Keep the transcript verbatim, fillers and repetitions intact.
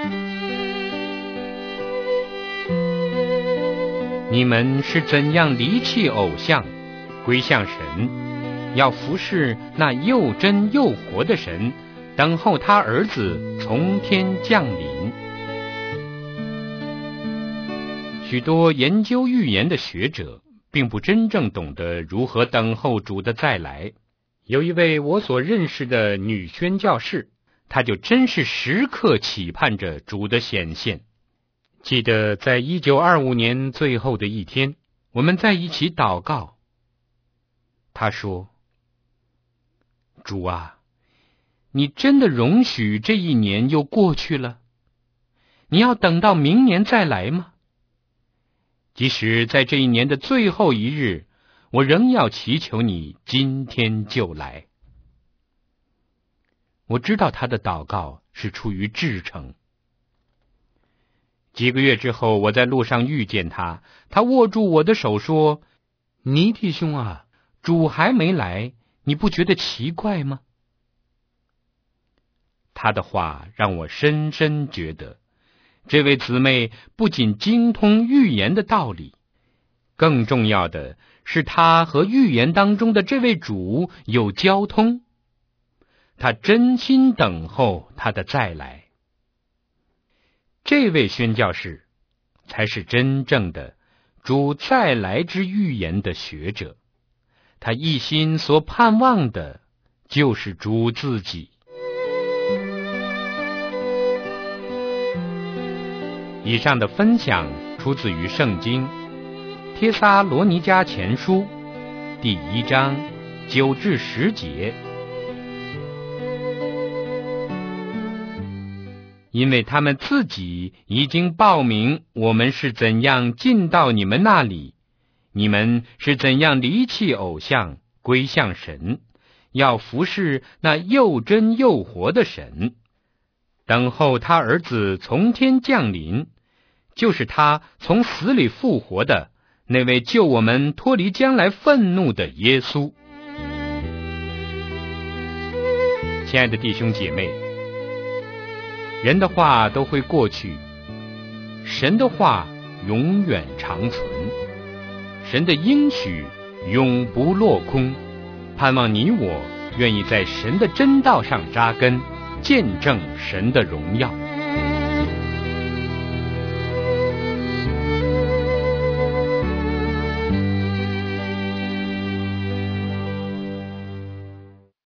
你们是怎样离弃偶像，归向神，要服侍那又真又活的神，等候他儿子从天降临。许多研究预言的学者并不真正懂得如何等候主的再来。有一位我所认识的女宣教士，她就真是时刻期盼着主的显现。记得在一九二五年最后的一天，我们在一起祷告。她说：主啊，你真的容许这一年又过去了？你要等到明年再来吗？即使在这一年的最后一日，我仍要祈求你今天就来。我知道他的祷告是出于至诚。几个月之后，我在路上遇见他，他握住我的手说：尼弟兄啊，主还没来，你不觉得奇怪吗？他的话让我深深觉得，这位姊妹不仅精通预言的道理，更重要的是他和预言当中的这位主有交通。他真心等候他的再来。这位宣教士才是真正的主再来之预言的学者，他一心所盼望的就是主自己。以上的分享出自于圣经帖撒罗尼迦前书第一章九至十节。因为他们自己已经报明我们是怎样进到你们那里，你们是怎样离弃偶像，归向神，要服侍那又真又活的神，等候他儿子从天降临，就是他从死里复活的那位救我们脱离将来愤怒的耶稣。亲爱的弟兄姐妹，人的话都会过去，神的话永远长存，神的应许永不落空。盼望你我愿意在神的真道上扎根，见证神的荣耀。